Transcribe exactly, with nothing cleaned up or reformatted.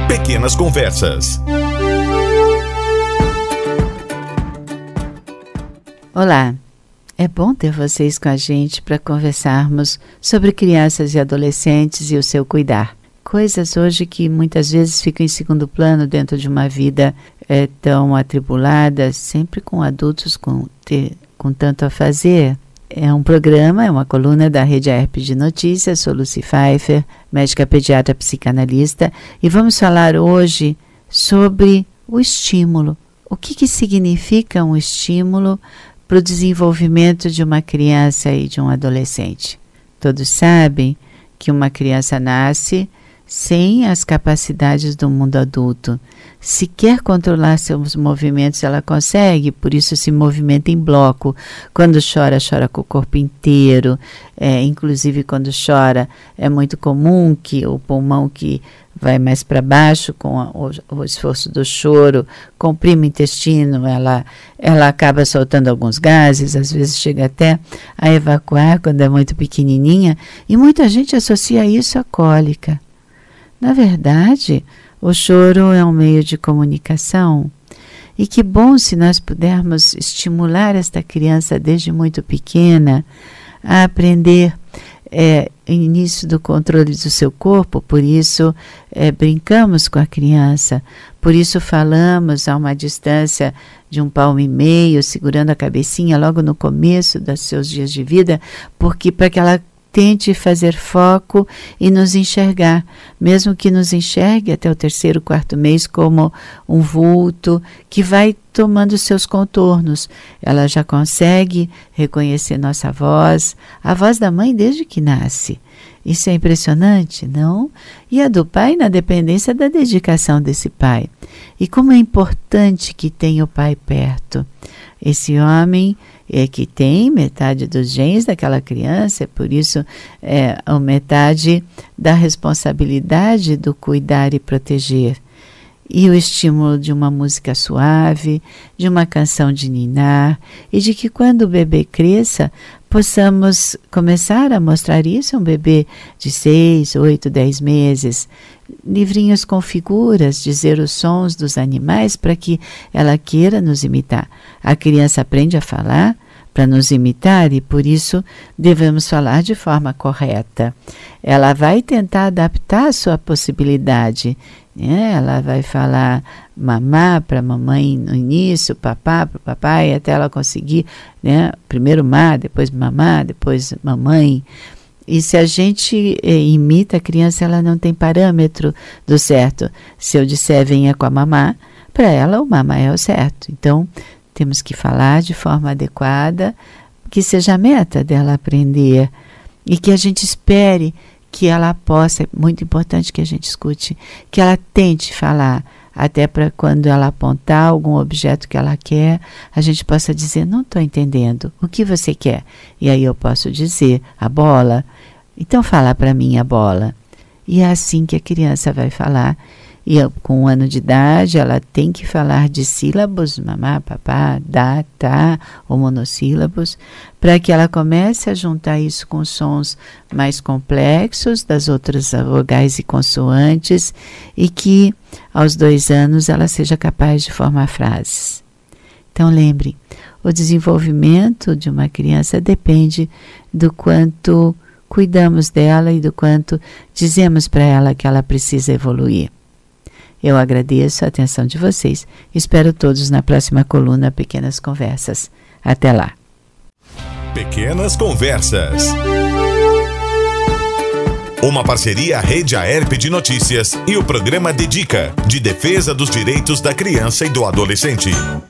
Pequenas Conversas. Olá, é bom ter vocês com a gente para conversarmos sobre crianças e adolescentes e o seu cuidar. Coisas hoje que muitas vezes ficam em segundo plano dentro de uma vida é, tão atribulada, sempre com adultos com, ter, com tanto a fazer. É um programa, é uma coluna da Rede A E R P de Notícias. Sou Lucy Pfeiffer, médica pediatra psicanalista, e vamos falar hoje sobre o estímulo. O que, que significa um estímulo para o desenvolvimento de uma criança e de um adolescente? Todos sabem que uma criança nasce sem as capacidades do mundo adulto. Se quer controlar seus movimentos, ela consegue, por isso se movimenta em bloco. Quando chora, chora com o corpo inteiro. É, inclusive, quando chora, é muito comum que o pulmão que vai mais para baixo com a, o, o esforço do choro comprime o intestino, ela, ela acaba soltando alguns gases, às vezes chega até a evacuar quando é muito pequenininha, e muita gente associa isso à cólica. Na verdade, o choro é um meio de comunicação, e que bom se nós pudermos estimular esta criança desde muito pequena a aprender é, início do controle do seu corpo. Por isso é, brincamos com a criança, por isso falamos a uma distância de um palmo e meio, segurando a cabecinha logo no começo dos seus dias de vida, porque para que ela tente fazer foco e nos enxergar, mesmo que nos enxergue até o terceiro, quarto mês como um vulto que vai tomando seus contornos. Ela já consegue reconhecer nossa voz, a voz da mãe desde que nasce. Isso é impressionante, não? E a do pai na dependência da dedicação desse pai. E como é importante que tenha o pai perto. Esse homem é que tem metade dos genes daquela criança, é por isso é a metade da responsabilidade do cuidar e proteger. E o estímulo de uma música suave, de uma canção de ninar, e de que quando o bebê cresça, possamos começar a mostrar isso a um bebê de seis, oito, dez meses. Livrinhos com figuras, dizer os sons dos animais para que ela queira nos imitar. A criança aprende a falar para nos imitar e por isso devemos falar de forma correta. Ela vai tentar adaptar a sua possibilidade. Né? Ela vai falar mamá para mamãe no início, papá para o papai, até ela conseguir, né? Primeiro má, depois mamá, depois mamãe. E se a gente eh, imita a criança, ela não tem parâmetro do certo. Se eu disser venha com a mamá, para ela o mamá é o certo. Então, temos que falar de forma adequada, que seja a meta dela aprender. E que a gente espere que ela possa, é muito importante que a gente escute, que ela tente falar, até para quando ela apontar algum objeto que ela quer, a gente possa dizer, não estou entendendo, o que você quer? E aí eu posso dizer, a bola. Então fala para mim a bola. E é assim que a criança vai falar. E com um ano de idade, ela tem que falar de sílabos, mamá, papá, dá, tá, ou monossílabos, para que ela comece a juntar isso com sons mais complexos das outras vogais e consoantes e que, aos dois anos, ela seja capaz de formar frases. Então, lembre, o desenvolvimento de uma criança depende do quanto cuidamos dela e do quanto dizemos para ela que ela precisa evoluir. Eu agradeço a atenção de vocês. Espero todos na próxima coluna Pequenas Conversas. Até lá. Pequenas Conversas. Uma parceria Rede A E R P de Notícias e o programa Dedica, de defesa dos direitos da criança e do adolescente.